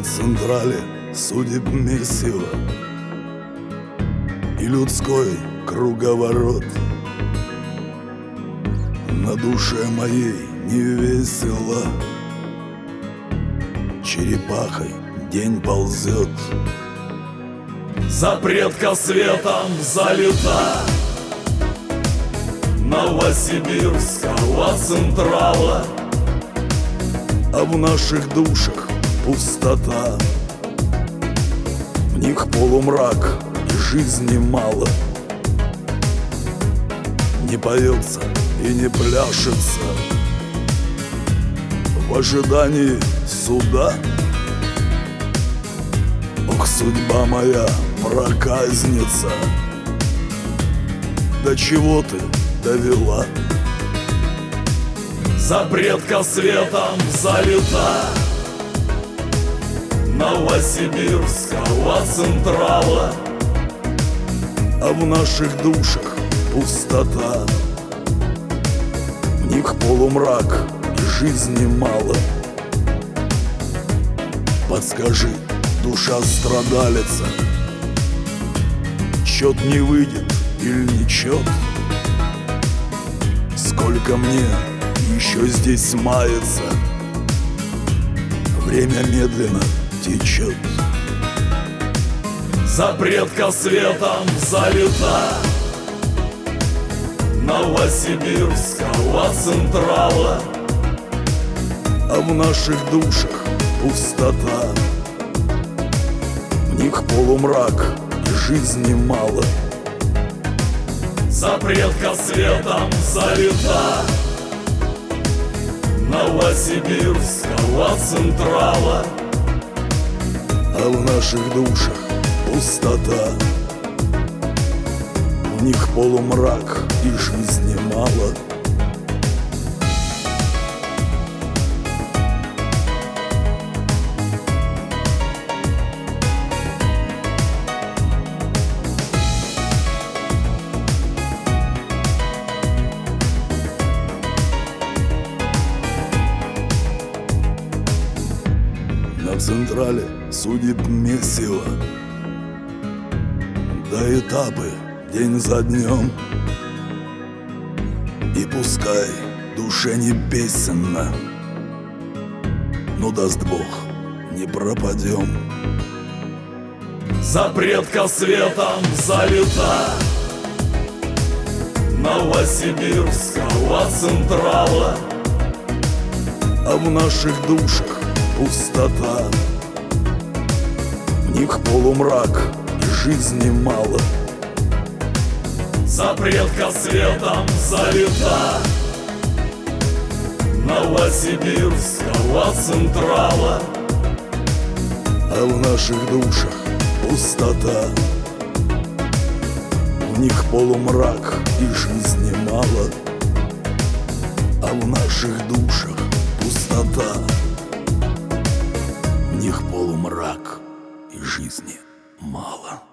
централе судеб месиво и людской круговорот. На душе моей невесело, черепахой день ползет. Запретка светом залита Новосибирского централа, а в наших душах пустота. В них полумрак и жизни мало. Не поется и не пляшется в ожидании суда. Ох, судьба моя проказница, до чего ты довела? Запретка светом залита Новосибирского централа, а в наших душах пустота. В них полумрак и жизни мало. Подскажи, душа страдалица, чет не выйдет или не чет? Сколько мне еще здесь мается, время медленно течет. Запретка светом залита Новосибирского централа, а в наших душах пустота. В них полумрак и жизни мало. Запретка светом залита Новосибирского централа, а в наших душах пустота. В них полумрак и жизни мало. На централе судеб месиво, да этапы день за днем. И пускай душе не песенно, но даст Бог, не пропадем. Запретка светом залита Новосибирского централа, а в наших душах пустота. В них полумрак и жизни мало. Запретка светом залита Новосибирского централа, а в наших душах пустота. В них полумрак и жизни мало. А в наших душах пустота. В них полумрак и жизни мало.